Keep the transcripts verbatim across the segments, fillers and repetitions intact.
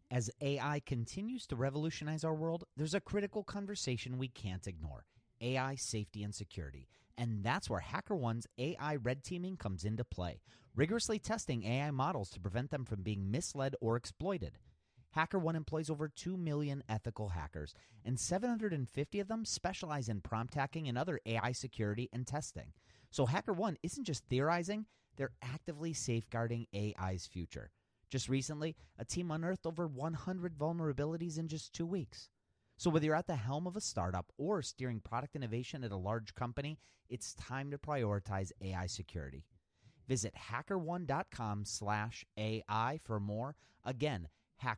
As A I continues to revolutionize our world, there's a critical conversation we can't ignore: A I safety and security. And that's where HackerOne's A I red teaming comes into play, rigorously testing A I models to prevent them from being misled or exploited. HackerOne employs over two million ethical hackers, and seven hundred fifty of them specialize in prompt hacking and other A I security and testing. So HackerOne isn't just theorizing, they're actively safeguarding A I's future. Just recently, a team unearthed over one hundred vulnerabilities in just two weeks. So whether you're at the helm of a startup or steering product innovation at a large company, it's time to prioritize A I security. Visit hackerone.com slash AI for more. Again,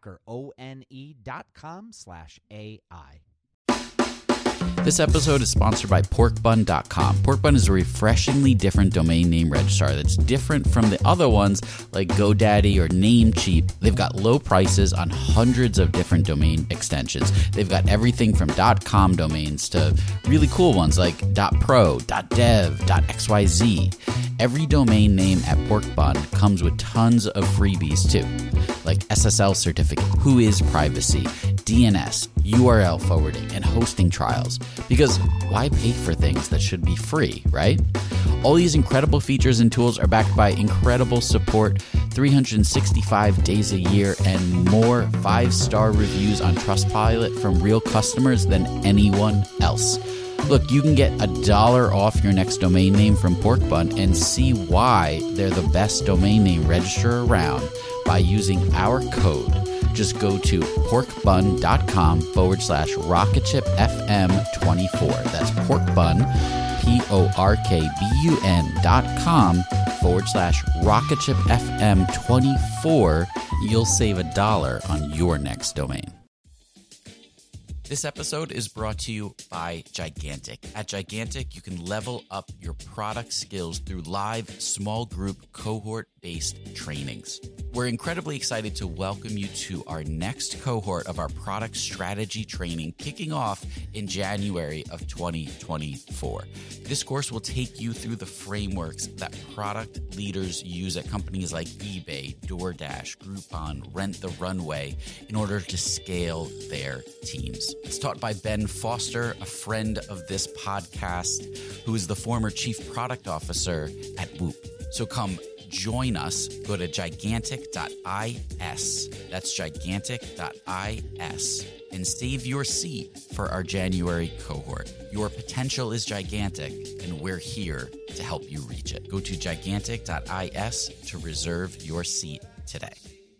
hackerone.com slash AI. This episode is sponsored by pork bun dot com. Porkbun is a refreshingly different domain name registrar that's different from the other ones like GoDaddy or Namecheap. They've got low prices on hundreds of different domain extensions. They've got everything from .com domains to really cool ones like .pro, .dev, .xyz. Every domain name at Porkbun comes with tons of freebies too, like S S L certificate, Whois privacy, D N S, U R L forwarding, and hosting trials. Because why pay for things that should be free, right? All these incredible features and tools are backed by incredible support, three hundred sixty-five days a year, and more five-star reviews on Trustpilot from real customers than anyone else. Look, you can get a dollar off your next domain name from Porkbun and see why they're the best domain name registrar around by using our code. Just go to porkbun.com forward slash rocketshipfm24. That's porkbun, P-O-R-K-B-U-N dot com forward slash rocketshipfm24. You'll save a dollar on your next domain. This episode is brought to you by Gigantic. At Gigantic, you can level up your product skills through live small group cohort-based trainings. We're incredibly excited to welcome you to our next cohort of our product strategy training kicking off in January of twenty twenty-four. This course will take you through the frameworks that product leaders use at companies like eBay, DoorDash, Groupon, Rent the Runway in order to scale their teams. It's taught by Ben Foster, a friend of this podcast, who is the former chief product officer at Whoop. So come join us. Go to gigantic dot is. That's gigantic dot is and save your seat for our January cohort. Your potential is gigantic, and we're here to help you reach it. Go to gigantic dot is to reserve your seat today.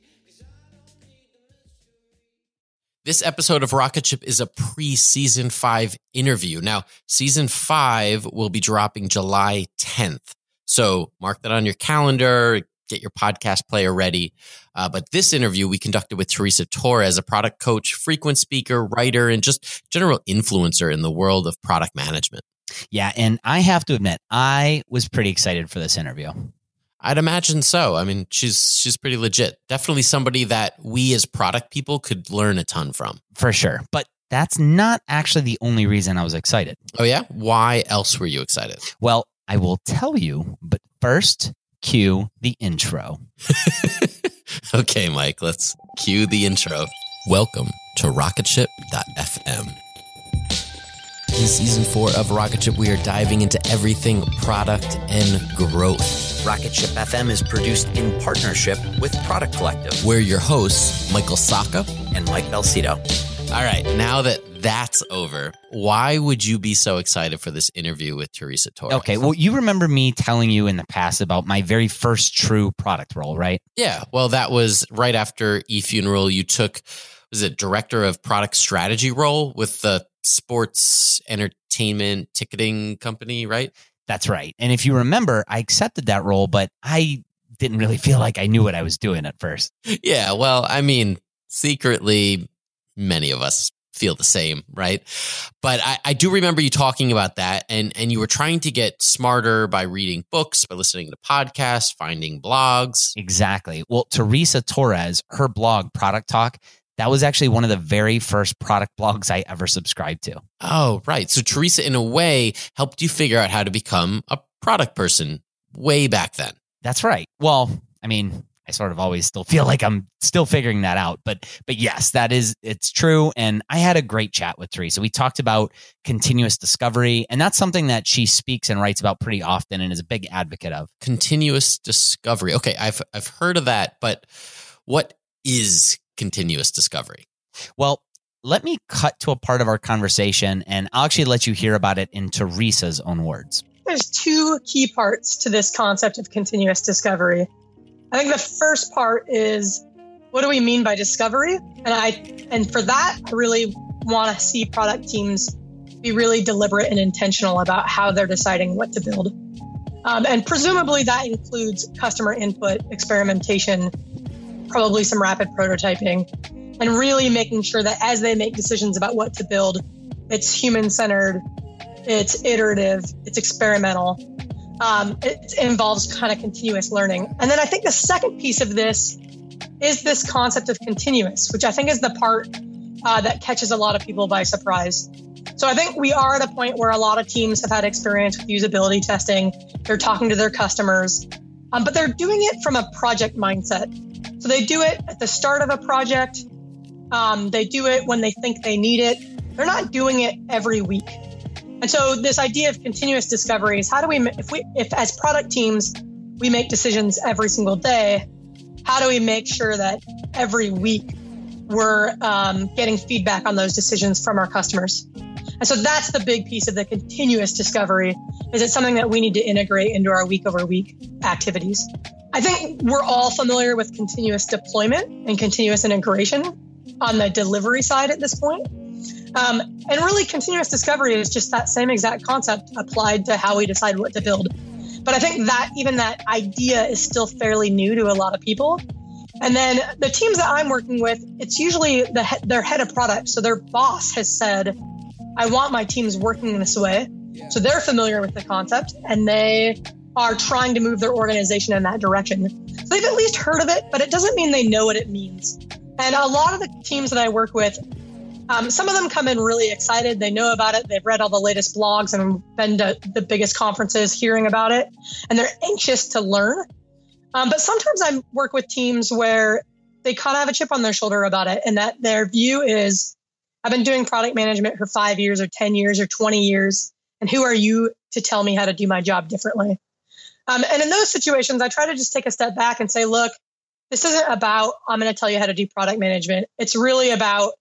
This episode of Rocket Ship is a pre-season five interview. Now, season five will be dropping July tenth. So mark that on your calendar, get your podcast player ready. Uh, but this interview we conducted with Teresa Torres, a product coach, frequent speaker, writer, and just general influencer in the world of product management. Yeah, and I have to admit, I was pretty excited for this interview. I'd imagine so. I mean, she's she's pretty legit. Definitely somebody that we as product people could learn a ton from. For sure. But that's not actually the only reason I was excited. Oh, yeah? Why else were you excited? Well, I will tell you, but first, cue the intro. Okay, Mike, let's cue the intro. Welcome to rocketship dot f m. In season four of Rocket Ship, we are diving into everything product and growth. Rocket Ship F M is produced in partnership with Product Collective. We're your hosts, Michael Sacca and Mike Belcito. All right, now that that's over, why would you be so excited for this interview with Teresa Torres? Okay, well, you remember me telling you in the past about my very first true product role, right? Yeah, well, that was right after eFuneral. You took, was it director of product strategy role with the sports entertainment ticketing company, right? That's right. And if you remember, I accepted that role, but I didn't really feel like I knew what I was doing at first. Yeah, well, I mean, secretly, many of us feel the same, right? But I, I do remember you talking about that, and, and you were trying to get smarter by reading books, by listening to podcasts, finding blogs. Exactly. Well, Teresa Torres, her blog, Product Talk, that was actually one of the very first product blogs I ever subscribed to. Oh, right. So Teresa, in a way, helped you figure out how to become a product person way back then. That's right. Well, I mean, I sort of always still feel like I'm still figuring that out. But but yes, that is, it's true. And I had a great chat with Teresa. We talked about continuous discovery, and that's something that she speaks and writes about pretty often and is a big advocate of. Continuous discovery. Okay, I've I've heard of that, but what is continuous discovery? Well, let me cut to a part of our conversation, and I'll actually let you hear about it in Teresa's own words. There's two key parts to this concept of continuous discovery. I think the first part is, what do we mean by discovery? And I, and for that, I really want to see product teams be really deliberate and intentional about how they're deciding what to build. Um, and presumably that includes customer input, experimentation, probably some rapid prototyping, and really making sure that as they make decisions about what to build, it's human-centered, it's iterative, it's experimental. Um, it involves kind of continuous learning. And then I think the second piece of this is this concept of continuous, which I think is the part uh, that catches a lot of people by surprise. So I think we are at a point where a lot of teams have had experience with usability testing. They're talking to their customers, um, but they're doing it from a project mindset. So they do it at the start of a project. Um, they do it when they think they need it. They're not doing it every week. And so this idea of continuous discovery is, how do we, if we, if as product teams, we make decisions every single day, how do we make sure that every week we're um, getting feedback on those decisions from our customers? And so that's the big piece of the continuous discovery. Is it something that we need to integrate into our week over week activities? I think we're all familiar with continuous deployment and continuous integration on the delivery side at this point. Um, and really, continuous discovery is just that same exact concept applied to how we decide what to build. But I think that even that idea is still fairly new to a lot of people. And then the teams that I'm working with, it's usually the he- their head of product. So their boss has said, I want my teams working this way. So they're familiar with the concept and they are trying to move their organization in that direction. So they've at least heard of it, but it doesn't mean they know what it means. And a lot of the teams that I work with, Um, some of them come in really excited. They know about it. They've read all the latest blogs and been to the biggest conferences hearing about it, and they're anxious to learn. Um, but sometimes I work with teams where they kind of have a chip on their shoulder about it, and that their view is, I've been doing product management for five years or ten years or twenty years, and who are you to tell me how to do my job differently? Um, and in those situations, I try to just take a step back and say, look, this isn't about, I'm going to tell you how to do product management. It's really about,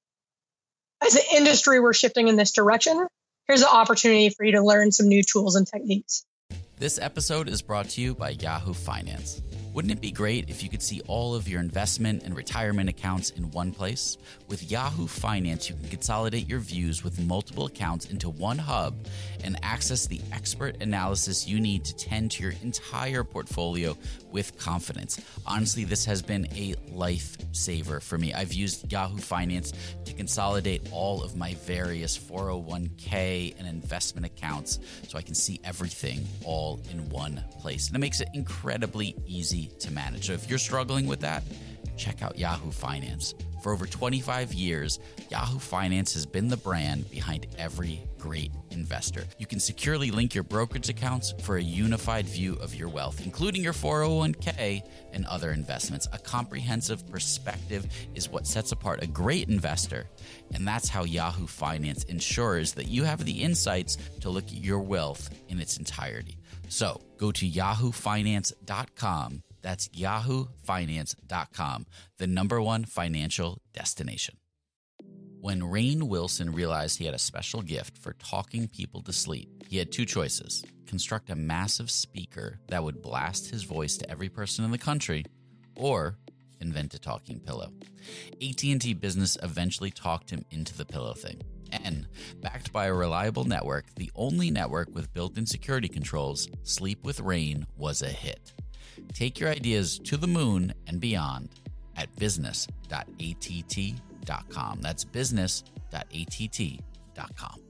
as an industry, we're shifting in this direction. Here's an opportunity for you to learn some new tools and techniques. This episode is brought to you by Yahoo Finance. Wouldn't it be great if you could see all of your investment and retirement accounts in one place? With Yahoo Finance, you can consolidate your views with multiple accounts into one hub and access the expert analysis you need to tend to your entire portfolio with confidence. Honestly, this has been a lifesaver for me. I've used Yahoo Finance to consolidate all of my various four oh one k and investment accounts so I can see everything all in one place. And it makes it incredibly easy to manage. So if you're struggling with that, check out Yahoo Finance. For over twenty-five years, Yahoo Finance has been the brand behind every great investor. You can securely link your brokerage accounts for a unified view of your wealth, including your four oh one k and other investments. A comprehensive perspective is what sets apart a great investor, and that's how Yahoo Finance ensures that you have the insights to look at your wealth in its entirety. So go to yahoo finance dot com. That's yahoo finance dot com, the number one financial destination. When Rainn Wilson realized he had a special gift for talking people to sleep, he had two choices: construct a massive speaker that would blast his voice to every person in the country, or invent a talking pillow. A T and T Business eventually talked him into the pillow thing. And backed by a reliable network, the only network with built-in security controls, Sleep with Rainn was a hit. Take your ideas to the moon and beyond at business dot a t t dot com. That's business dot a t t dot com.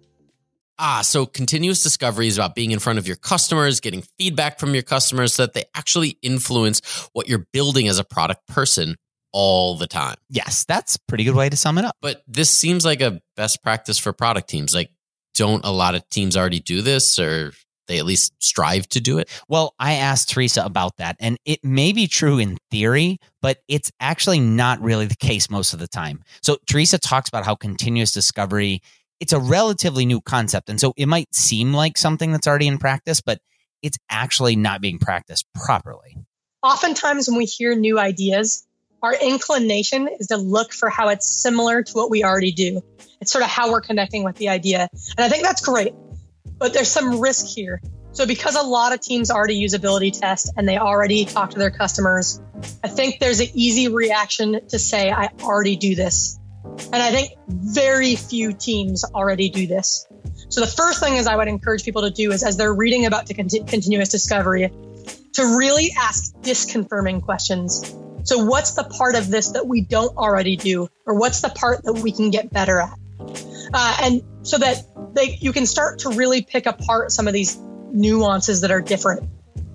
Ah, so continuous discovery is about being in front of your customers, getting feedback from your customers so that they actually influence what you're building as a product person all the time. Yes, that's a pretty good way to sum it up. But this seems like a best practice for product teams. Like, don't a lot of teams already do this, or they at least strive to do it? Well, I asked Teresa about that, and it may be true in theory, but it's actually not really the case most of the time. So Teresa talks about how continuous discovery, it's a relatively new concept. And so it might seem like something that's already in practice, but it's actually not being practiced properly. Oftentimes when we hear new ideas, our inclination is to look for how it's similar to what we already do. It's sort of how we're connecting with the idea. And I think that's great, but there's some risk here. So because a lot of teams already use ability test and they already talk to their customers, I think there's an easy reaction to say, I already do this. And I think very few teams already do this. So the first thing is I would encourage people to do is as they're reading about the conti- continuous discovery, to really ask disconfirming questions. So what's the part of this that we don't already do? Or what's the part that we can get better at? Uh, and so that they, you can start to really pick apart some of these nuances that are different.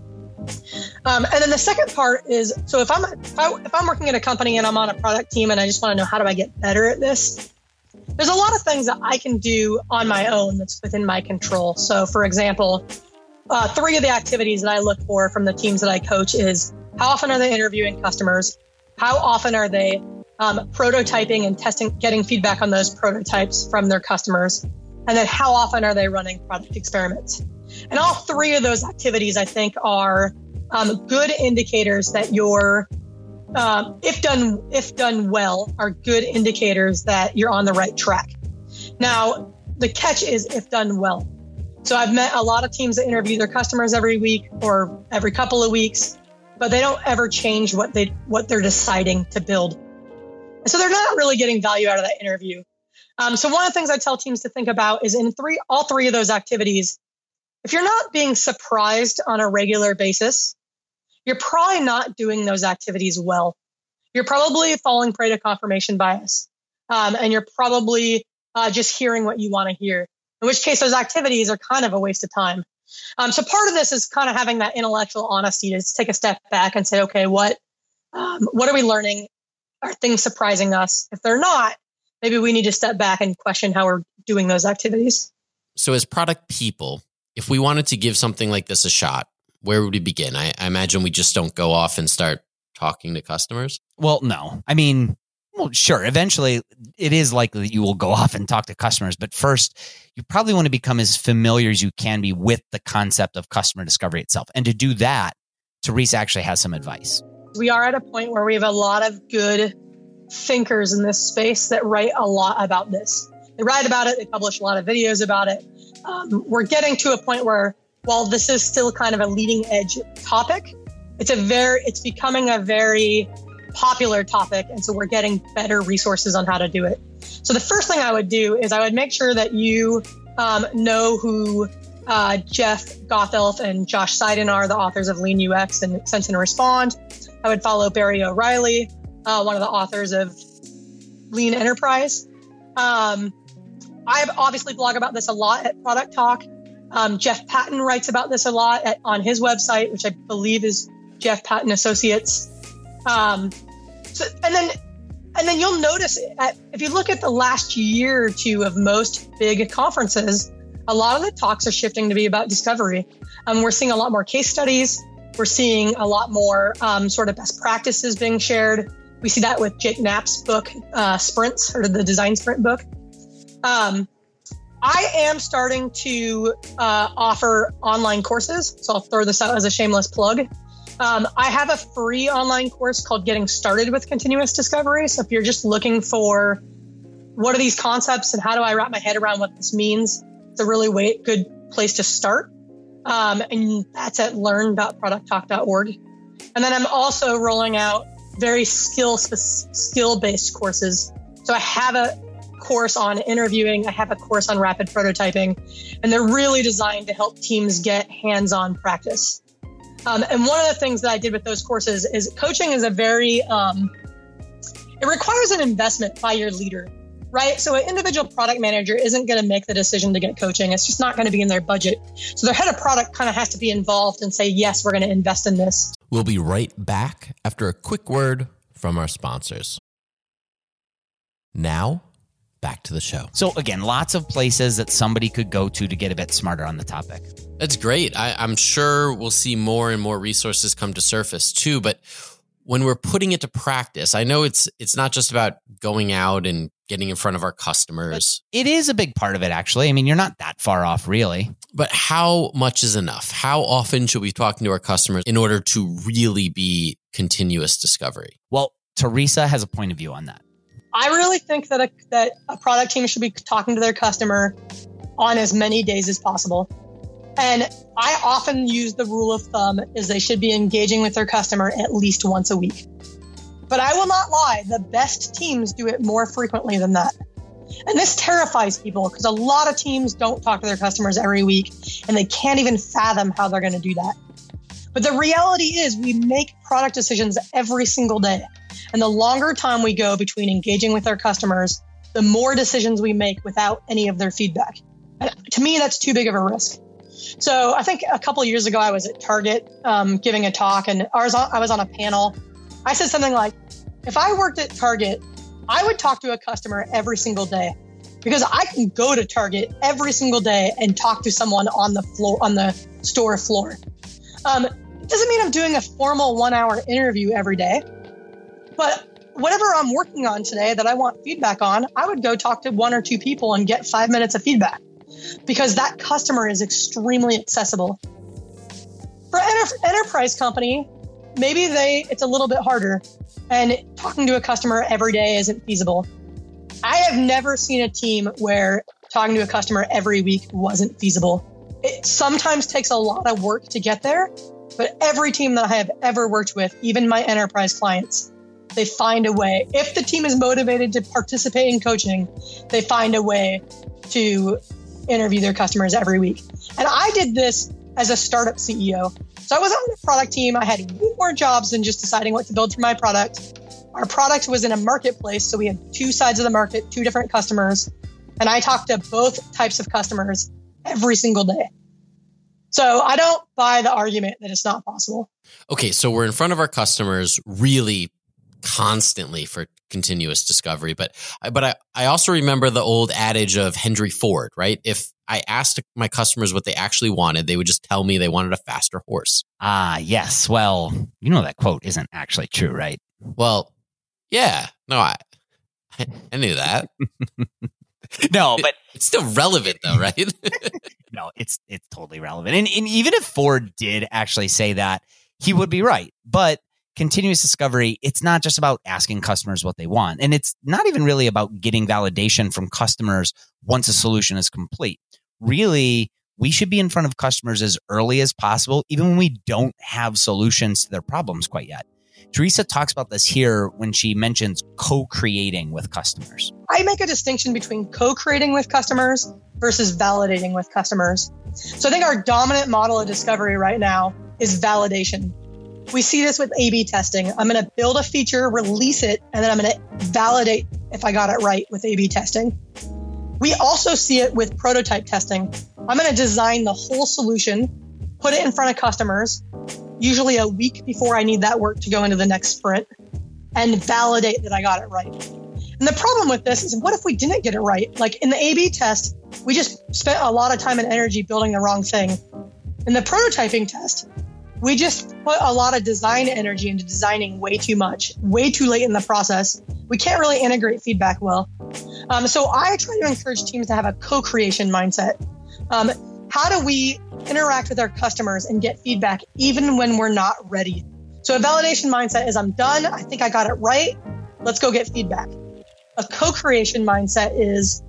Um, and then the second part is, so if I'm, if, I, if I'm working at a company and I'm on a product team and I just want to know how do I get better at this, there's a lot of things that I can do on my own that's within my control. So for example, uh, three of the activities that I look for from the teams that I coach is how often are they interviewing customers? How often are they um, prototyping and testing, getting feedback on those prototypes from their customers? And then how often are they running product experiments? And all three of those activities, I think, are um, good indicators that you're, um, if done if done well, are good indicators that you're on the right track. Now, the catch is if done well. So I've met a lot of teams that interview their customers every week or every couple of weeks, but they don't ever change what they what they're deciding to build. And so they're not really getting value out of that interview. Um, so one of the things I tell teams to think about is in three all three of those activities, if you're not being surprised on a regular basis, you're probably not doing those activities well. You're probably falling prey to confirmation bias. Um, and you're probably uh, just hearing what you want to hear, in which case those activities are kind of a waste of time. Um, so part of this is kind of having that intellectual honesty to take a step back and say, okay, what um, what are we learning? Are things surprising us? If they're not, maybe we need to step back and question how we're doing those activities. So as product people, if we wanted to give something like this a shot, where would we begin? I, I imagine we just don't go off and start talking to customers. Well, no. I mean, well, sure. Eventually, it is likely that you will go off and talk to customers. But first, you probably want to become as familiar as you can be with the concept of customer discovery itself. And to do that, Teresa actually has some advice. We are at a point where we have a lot of good thinkers in this space that write a lot about this. They write about it. They publish a lot of videos about it. Um, we're getting to a point where, while this is still kind of a leading edge topic, it's a very, it's becoming a very popular topic. And so we're getting better resources on how to do it. So the first thing I would do is I would make sure that you um, know who uh, Jeff Gothelf and Josh Seiden are, the authors of Lean U X and Sense and Respond. I would follow Barry O'Reilly, uh, one of the authors of Lean Enterprise. Um, I obviously blog about this a lot at Product Talk. Um, Jeff Patton writes about this a lot at, on his website, which I believe is Jeff Patton Associates. Um, so, and then, and then you'll notice at, if you look at the last year or two of most big conferences, a lot of the talks are shifting to be about discovery. Um, we're seeing a lot more case studies. We're seeing a lot more um, sort of best practices being shared. We see that with Jake Knapp's book, uh, Sprints, or the Design Sprint book. Um, I am starting to uh, offer online courses, so I'll throw this out as a shameless plug. Um, I have a free online course called Getting Started with Continuous Discovery. So if you're just looking for what are these concepts and how do I wrap my head around what this means, it's a really way, good place to start. Um, and that's at learn dot product talk dot org. And then I'm also rolling out very skill skill-based courses. So I have a course on interviewing. I have a course on rapid prototyping, and they're really designed to help teams get hands-on practice. Um, and one of the things that I did with those courses is coaching is a very, um, it requires an investment by your leader, right? So an individual product manager isn't going to make the decision to get coaching. It's just not going to be in their budget. So their head of product kind of has to be involved and say, yes, we're going to invest in this. We'll be right back after a quick word from our sponsors. Now, back to the show. So again, lots of places that somebody could go to to get a bit smarter on the topic. That's great. I, I'm sure we'll see more and more resources come to surface too. But when we're putting it to practice, I know it's it's not just about going out and getting in front of our customers. But it is a big part of it, actually. I mean, you're not that far off, really. But how much is enough? How often should we be talking to our customers in order to really be continuous discovery? Well, Teresa has a point of view on that. I really think that a, that a product team should be talking to their customer on as many days as possible. And I often use the rule of thumb is they should be engaging with their customer at least once a week. But I will not lie, the best teams do it more frequently than that. And this terrifies people because a lot of teams don't talk to their customers every week and they can't even fathom how they're going to do that. But the reality is we make product decisions every single day. And the longer time we go between engaging with our customers, the more decisions we make without any of their feedback. And to me, that's too big of a risk. So I think a couple of years ago, I was at Target um, giving a talk and I was, on, I was on a panel. I said something like, if I worked at Target, I would talk to a customer every single day because I can go to Target every single day and talk to someone on the floor, on the store floor. Um, it doesn't mean I'm doing a formal one hour interview every day, but whatever I'm working on today that I want feedback on, I would go talk to one or two people and get five minutes of feedback because that customer is extremely accessible. For an enter- enterprise company, maybe they it's a little bit harder and talking to a customer every day isn't feasible. I have never seen a team where talking to a customer every week wasn't feasible. It sometimes takes a lot of work to get there, but every team that I have ever worked with, even my enterprise clients, they find a way. If the team is motivated to participate in coaching, they find a way to interview their customers every week. And I did this as a startup C E O. So I was on a product team. I had way more jobs than just deciding what to build for my product. Our product was in a marketplace. So we had two sides of the market, two different customers. And I talked to both types of customers every single day. So I don't buy the argument that it's not possible. Okay, so we're in front of our customers really constantly for continuous discovery. But but I, I also remember the old adage of Henry Ford, right? If I asked my customers what they actually wanted, they would just tell me they wanted a faster horse. Ah, yes. Well, you know that quote isn't actually true, right? Well, yeah. No, I I knew that. No, but it's still relevant though, right? No, it's it's totally relevant. And, and even if Ford did actually say that, he would be right. But continuous discovery, it's not just about asking customers what they want. And it's not even really about getting validation from customers once a solution is complete. Really, we should be in front of customers as early as possible, even when we don't have solutions to their problems quite yet. Teresa talks about this here when she mentions co-creating with customers. I make a distinction between co-creating with customers versus validating with customers. So I think our dominant model of discovery right now is validation. We see this with A B testing. I'm going to build a feature, release it, and then I'm going to validate if I got it right with A B testing. We also see it with prototype testing. I'm going to design the whole solution, put it in front of customers, usually a week before I need that work to go into the next sprint, and validate that I got it right. And the problem with this is, what if we didn't get it right? Like in the A B test, we just spent a lot of time and energy building the wrong thing. In the prototyping test, we just put a lot of design energy into designing way too much, way too late in the process. We can't really integrate feedback well. Um, so I try to encourage teams to have a co-creation mindset. Um, how do we interact with our customers and get feedback even when we're not ready? So a validation mindset is, I'm done. I think I got it right. Let's go get feedback. A co-creation mindset is,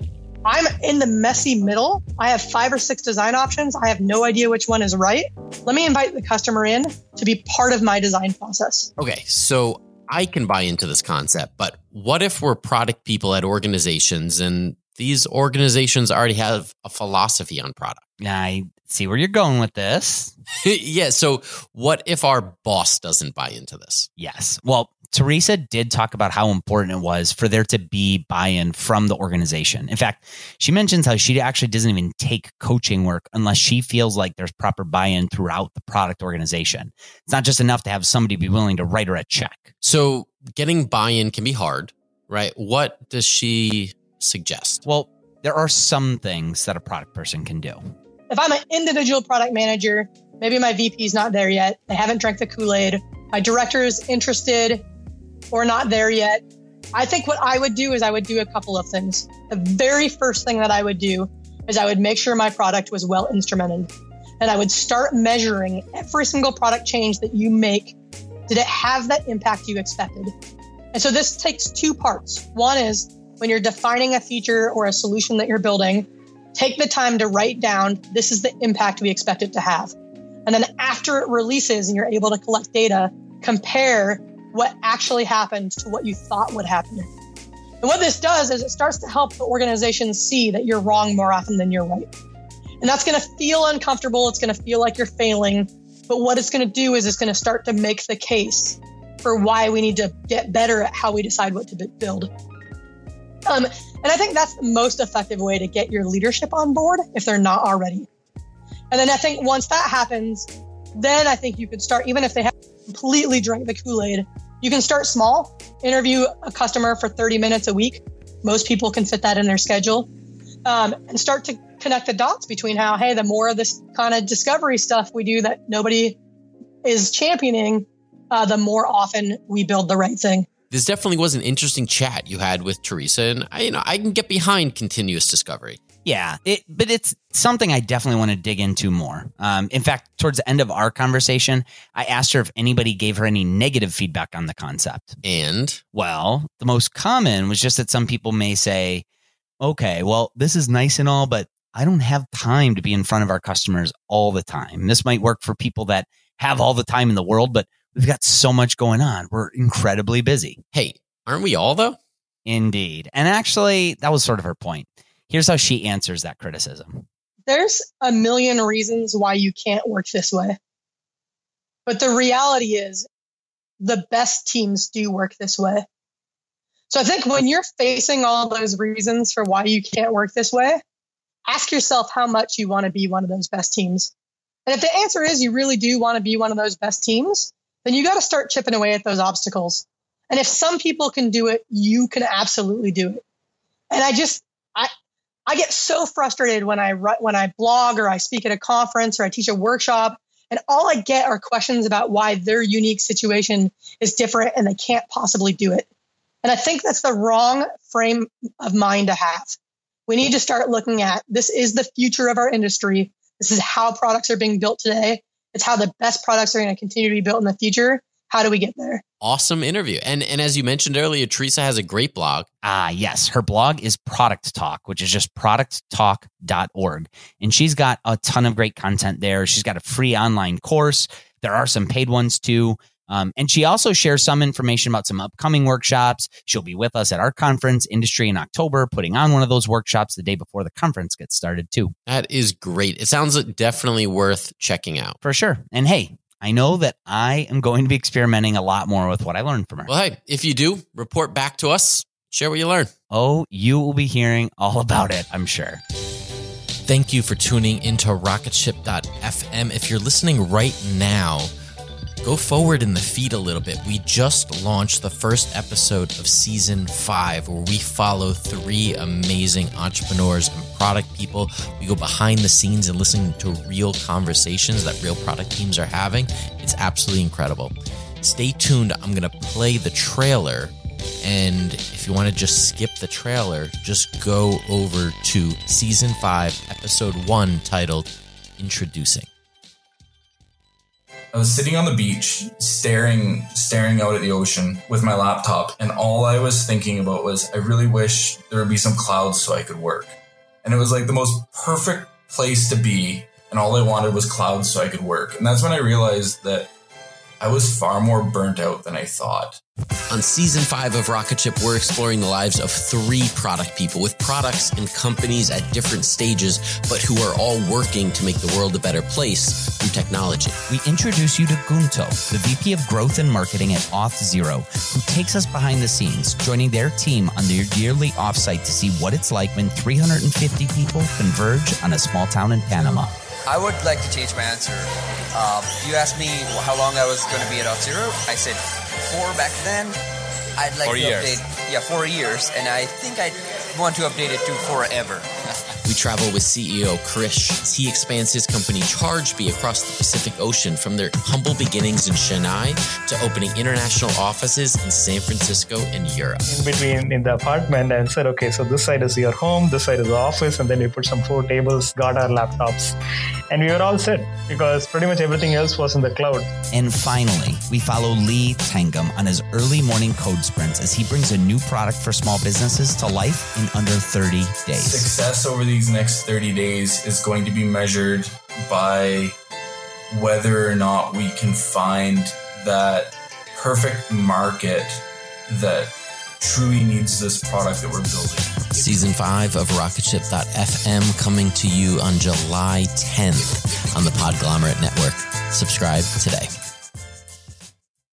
I'm in the messy middle. I have five or six design options. I have no idea which one is right. Let me invite the customer in to be part of my design process. Okay, so I can buy into this concept, but what if we're product people at organizations and these organizations already have a philosophy on product? I see where you're going with this. Yeah, so what if our boss doesn't buy into this? Yes. Well, Teresa did talk about how important it was for there to be buy-in from the organization. In fact, she mentions how she actually doesn't even take coaching work unless she feels like there's proper buy-in throughout the product organization. It's not just enough to have somebody be willing to write her a check. So getting buy-in can be hard, right? What does she suggest? Well, there are some things that a product person can do. If I'm an individual product manager, maybe my V P is not there yet. They haven't drank the Kool-Aid. My director is interested or not there yet. I think what I would do is I would do a couple of things. The very first thing that I would do is I would make sure my product was well instrumented. And I would start measuring every single product change that you make. Did it have that impact you expected? And so this takes two parts. One is when you're defining a feature or a solution that you're building, take the time to write down, this is the impact we expect it to have. And then after it releases and you're able to collect data, compare what actually happened to what you thought would happen. And what this does is it starts to help the organization see that you're wrong more often than you're right. And that's going to feel uncomfortable. It's going to feel like you're failing. But what it's going to do is it's going to start to make the case for why we need to get better at how we decide what to build. Um, and I think that's the most effective way to get your leadership on board if they're not already. And then I think once that happens, then I think you could start, even if they haven't completely drank the Kool-Aid, you can start small, interview a customer for thirty minutes a week. Most people can fit that in their schedule, um, and start to connect the dots between how, hey, the more of this kind of discovery stuff we do that nobody is championing, uh, the more often we build the right thing. This definitely was an interesting chat you had with Teresa, and I, you know, I can get behind continuous discovery. Yeah, it, but it's something I definitely want to dig into more. Um, in fact, towards the end of our conversation, I asked her if anybody gave her any negative feedback on the concept. And? Well, the most common was just that some people may say, okay, well, this is nice and all, but I don't have time to be in front of our customers all the time. This might work for people that have all the time in the world, but we've got so much going on. We're incredibly busy. Hey, aren't we all, though? Indeed. And actually, that was sort of her point. Here's how she answers that criticism. There's a million reasons why you can't work this way. But the reality is the best teams do work this way. So I think when you're facing all those reasons for why you can't work this way, ask yourself how much you want to be one of those best teams. And if the answer is you really do want to be one of those best teams, then you got to start chipping away at those obstacles. And if some people can do it, you can absolutely do it. And I just, I, I get so frustrated when I write, when I blog or I speak at a conference or I teach a workshop, and all I get are questions about why their unique situation is different and they can't possibly do it. And I think that's the wrong frame of mind to have. We need to start looking at, this is the future of our industry. This is how products are being built today. It's how the best products are going to continue to be built in the future. How do we get there? Awesome interview. And and as you mentioned earlier, Teresa has a great blog. Ah, yes. Her blog is Product Talk, which is just product talk dot org. And she's got a ton of great content there. She's got a free online course. There are some paid ones too. Um, and she also shares some information about some upcoming workshops. She'll be with us at our conference, Industry, in October, putting on one of those workshops the day before the conference gets started too. That is great. It sounds definitely worth checking out. For sure. And hey, I know that I am going to be experimenting a lot more with what I learned from her. Well, hey, if you do, report back to us. Share what you learn. Oh, you will be hearing all about it, I'm sure. Thank you for tuning into rocket ship dot f m. If you're listening right now, go forward in the feed a little bit. We just launched the first episode of season five, where we follow three amazing entrepreneurs and product people. We go behind the scenes and listen to real conversations that real product teams are having. It's absolutely incredible. Stay tuned. I'm going to play the trailer. And if you want to just skip the trailer, just go over to season five, episode one, titled Introducing. I was sitting on the beach, staring, staring out at the ocean with my laptop, and all I was thinking about was, I really wish there would be some clouds so I could work. And it was like the most perfect place to be, and all I wanted was clouds so I could work. And that's when I realized that I was far more burnt out than I thought. On season five of Rocket Ship, we're exploring the lives of three product people with products and companies at different stages, but who are all working to make the world a better place through technology. We introduce you to Gunto, the V P of Growth and Marketing at Auth0, who takes us behind the scenes, joining their team on their yearly offsite to see what it's like when three hundred fifty people converge on a small town in Panama. I would like to change my answer. Um, you asked me how long I was going to be at Auth0. I said four back then. I'd like Four to years. update yeah, four years, and I think I want to update it to forever. We travel with C E O Krish as he expands his company Chargebee across the Pacific Ocean from their humble beginnings in Chennai to opening international offices in San Francisco and Europe. In between in the apartment and said, okay, so this side is your home, this side is the office, and then we put some four tables, got our laptops, and we were all set because pretty much everything else was in the cloud. And finally, we follow Lee Tangam on his early morning code sprints as he brings a new product for small businesses to life in under thirty days. Success over these next thirty days is going to be measured by whether or not we can find that perfect market that truly needs this product that we're building. Season five of Rocketship dot f m coming to you on July tenth on the Podglomerate Network. Subscribe today.